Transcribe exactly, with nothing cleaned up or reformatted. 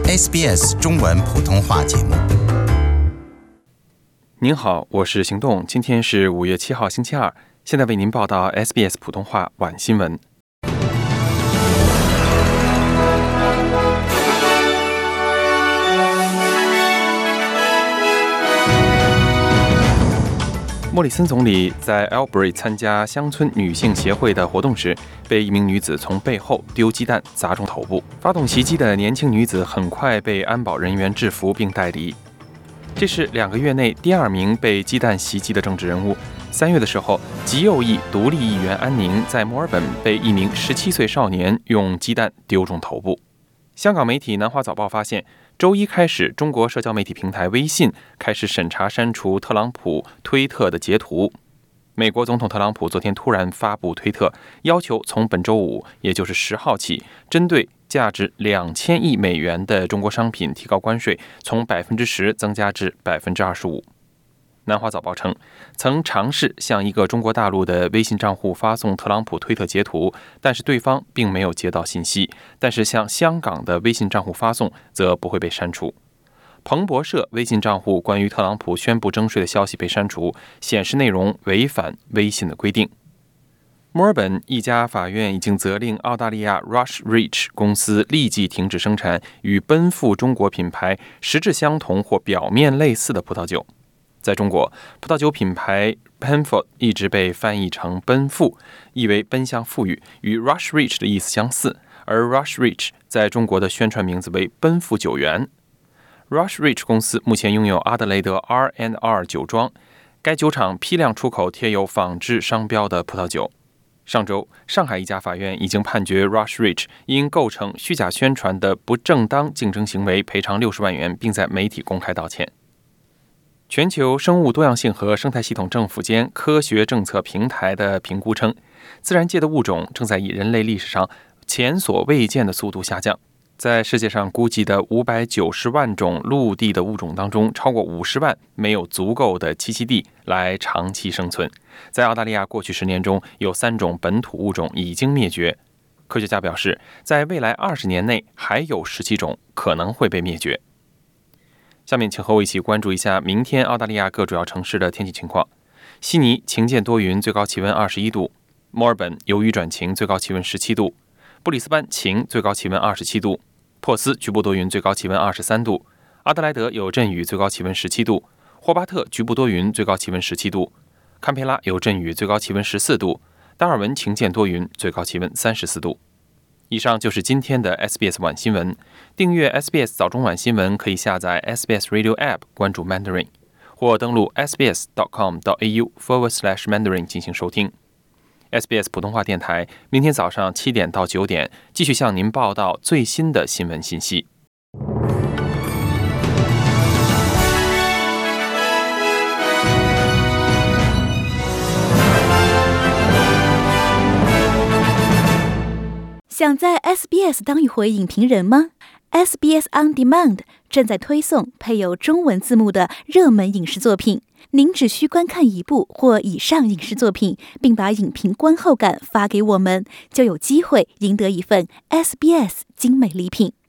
S B S 中文普通话节目。 您好，我是行动，今天是五月七号星期二，现在为您报道 S B S 普通话晚新闻。莫里森总理在 Albury 参加乡村女性协会的活动时，被一名女子从背后丢鸡蛋砸中头部。发动袭击的年轻女子很快被安保人员制服并带离。这是两个月内第二名被鸡蛋袭击的政治人物。三月的时候，极右翼独立议员安宁在墨尔本被一名十七岁少年用鸡蛋丢中头部。香港媒体南华早报发现，周一开始，中国社交媒体平台微信开始审查删除特朗普推特的截图。美国总统特朗普昨天突然发布推特，要求从本周五，也就是十号起，针对价值两千亿美元的中国商品提高关税，从百分之十增加至百分之二十五。南华早报称，曾尝试向一个中国大陆的微信账户发送特朗普推特截图，但是对方并没有接到信息，但是向香港的微信账户发送则不会被删除。彭博社微信账户关于特朗普宣布征税的消息被删除，显示内容违反微信的规定。墨尔本一家法院已经责令澳大利亚 Rush Rich 公司立即停止生产与奔赴中国品牌实质相同或表面类似的葡萄酒。在中国，葡萄酒品牌 Penfolds 一直被翻译成奔富，意为奔向富裕，与 Rush Rich 的意思相似，而 Rush Rich 在中国的宣传名字为奔富酒园。Rush Rich 公司目前拥有阿德雷德 R and R 酒庄，该酒厂批量出口贴有仿制商标的葡萄酒。上周，上海一家法院已经判决 Rush Rich 因构成虚假宣传的不正当竞争行为赔偿六十万元，并在媒体公开道歉。全球生物多样性和生态系统政府间科学政策平台的评估称，自然界的物种正在以人类历史上前所未见的速度下降。在世界上估计的五百九十万种陆地的物种当中，超过五十万没有足够的栖息地来长期生存。在澳大利亚过去十年中，有三种本土物种已经灭绝。科学家表示，在未来二十年内，还有十七种可能会被灭绝。下面请和我一起关注一下明天澳大利亚各主要城市的天气情况。悉尼晴间多云，最高气温二十一度；墨尔本由雨转晴，最高气温十七度；布里斯班晴，最高气温二十七度；珀斯局部多云，最高气温二十三度；阿德莱德有阵雨，最高气温十七度；霍巴特局部多云，最高气温十七度；堪培拉有阵雨，最高气温十四度；达尔文晴间多云，最高气温三十四度。以上就是今天的 S B S 晚新闻。订阅 S B S 早中晚新闻可以下载 S B S Radio App 关注 Mandarin， 或登录 sbs.com.au forward slash Mandarin 进行收听。S B S 普通话电台明天早上七点到九点继续向您报道最新的新闻信息。 想在 S B S 当一回影评人吗？ S B S On Demand 正在推送配有中文字幕的热门影视作品，您只需观看一部或以上影视作品，并把影评观后感发给我们，就有机会赢得一份 S B S 精美礼品。